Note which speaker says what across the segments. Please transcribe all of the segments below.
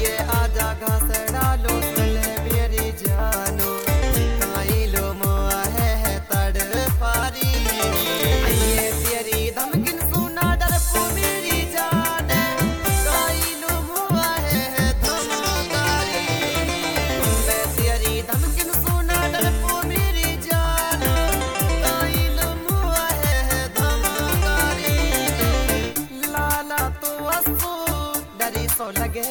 Speaker 1: आइए आजा घास डालो चले मेरी जानो काई लो मोआ है तड़पारी आइए तेरी धमकिन सुना डरपो मेरी जान काई लो मोआ है धमकारी मैं तेरी धमकिन सुना डरपो मेरी जान काई लो मोआ है धमकारी लाला तो असो डरी सो लगे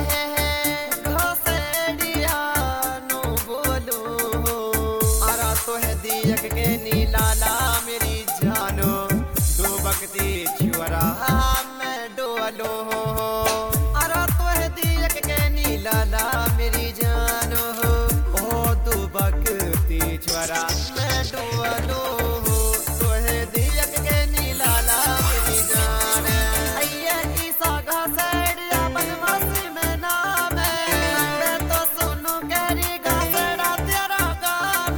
Speaker 1: के नीलाला मेरी जानो दो बकती छुरा मैं डोलो अरे तो है दियक के नीलाला मेरी जानो ओ दो बकती छुरा मैं डोलो तो है दियक के नीलाला मेरी जान आइए ईसा घासड़िया बदमाशी में नाम मैं तो सुनो गहरी घासड़ा तेरा काम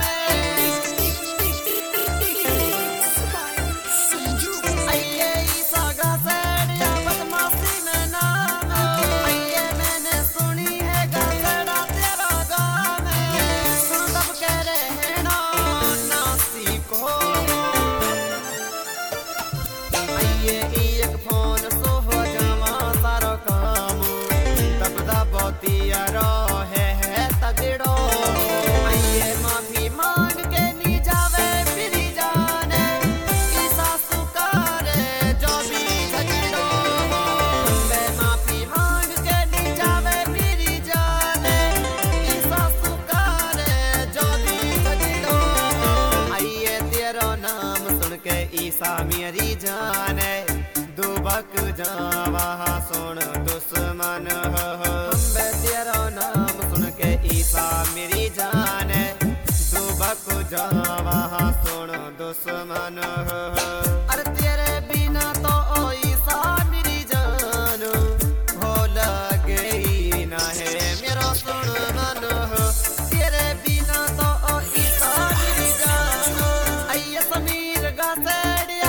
Speaker 1: एक फोन सो हो जावा सारो काम तब दा बोतिया रो है तगड़ो आइए माफी मांग के नी जावे मेरी जान की सासू करे जो भी झगड़ो मैं माफी मांग के नी जावे मेरी जान की सासू करे जो भी झगड़ो आइए तेरा नाम सुन के ईसा मेरी जान दुबक जावा सुन दुश्मन तेरा नाम सुन के ईसा मेरी जान दुबक जावा सुन दुश्मन अरे तेरे बिना तो ओ ईसा मेरी जान हो लगे ना है मेरा सुन मन तेरे बिना तो ओ ईसा मेरी जान आइए समीर गासेड़िया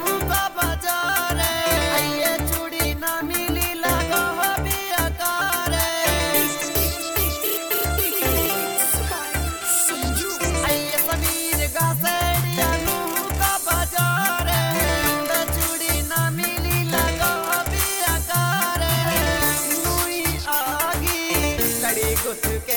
Speaker 1: के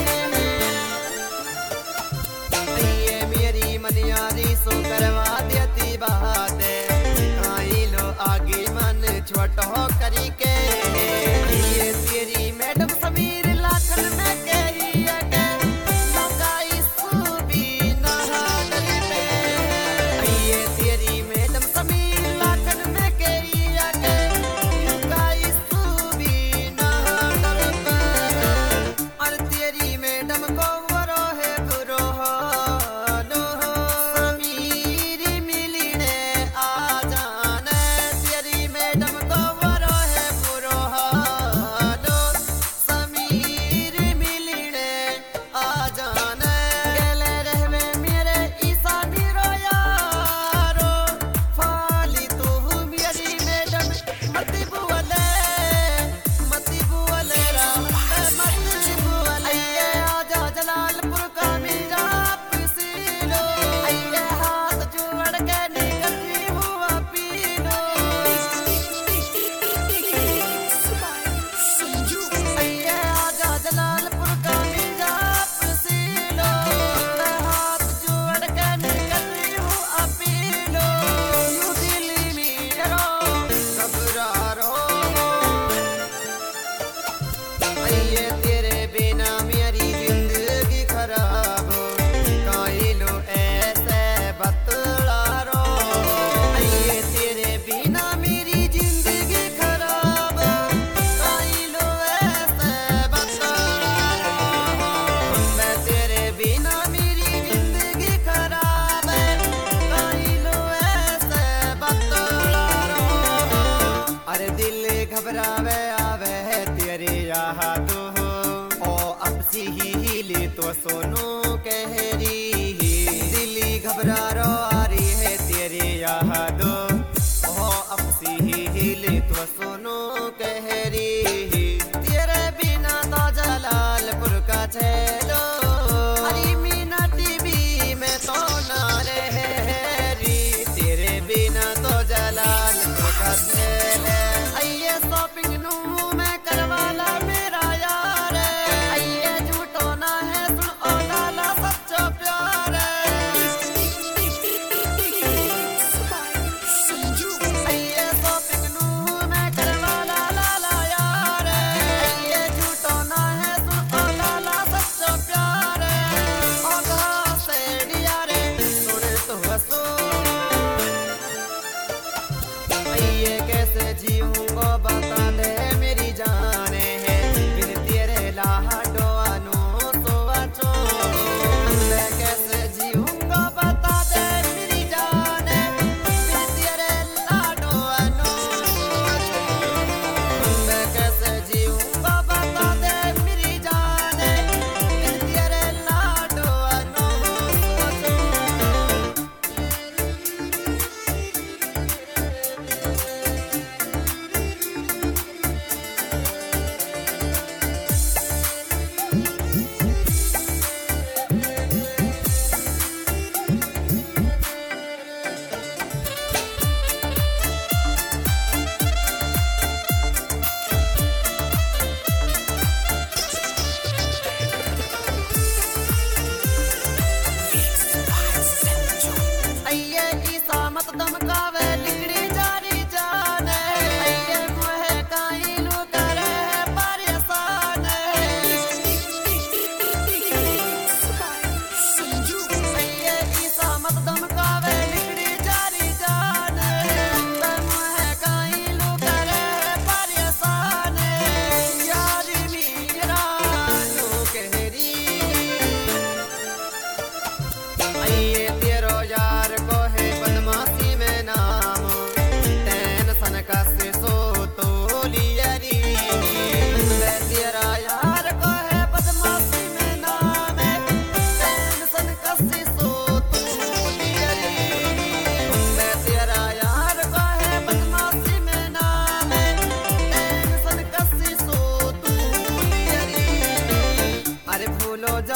Speaker 1: ये मेरी मनियारी सो करवा देती बात आई लो आगे मन छोटो करी के ये तेरी मैडम समीर लाखन में कही लगाई सूबी नहादल पे ये तेरी मैडम समीर लाखन में कही लगाई सूबी नहादल पे और तेरी मैडम को वरो है बुरो नो समीर मिलने आ जाना तेरी मैडम को वरो है बुरो नो समीर मिलने आ जाना गले रहवे मेरे ईसा निरो यारो फाली तू मेरी मैडम मती बुवले राम मती बुवले जलालपुर का मेरा पसीनो आइए हाथ जोड़ के निकली हुआ पीनो आइए आजा जलालपुर का मेरा पसीनो हाथ जोड़ के निकली हुआ पीनो यू दिल्ली मेरो घबरारो आइए तेरे बिना मेरी जिंदगी खराब हो काई लो ऐसे बतला रो आइए तेरे बिना मेरी जिंदगी खराब काई लो ऐसे बतला रो मैं तेरे बिना मेरी जिंदगी खराब काई लो ऐसे बतला रो अरे दिल घबरावे आवे तेरे याद हो ओ अपसी ही तो सोनू कहरी दिली घबरा रो आ रही है तेरे याद ओ अपसी ही तो सोनू कहरी तेरे बिना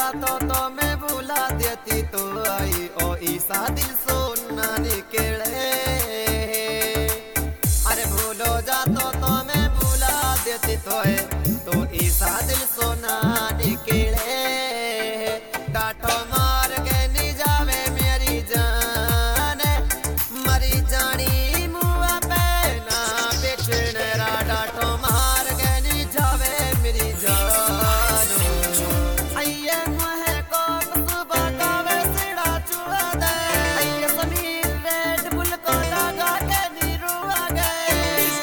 Speaker 1: जातो तो मैं भूला देती तो आई ओ ईसा दिल सोना निकले। अरे भूलो जातो तो मैं भूला देती तो ईसा दिल सोना निकले। डांटो मार के नी जावे मेरी जान, मरी जानी मुआ पे ना बेचने रा। डांटो मार के नी जावे मेरी जान, आइए मुहे को सुबह कावे सिड़ा चुआ दे। आइए समीर रेड बुल को लगा के नी रुआ गए।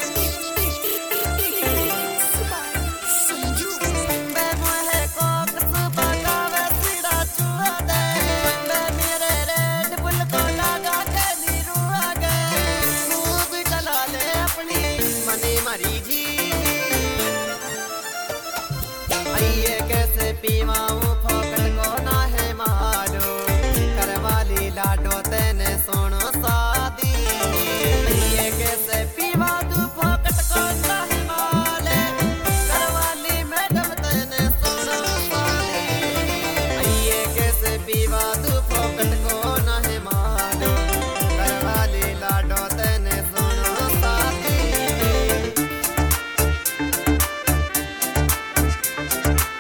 Speaker 1: बे मुहे को सुबह कावे सिड़ा चुआ दे। बे मेरे रेड बुल को लगा के नी रुआ गए। मुँह भी चला ले अपनी मनी मरी जी, आइए कैसे पीवा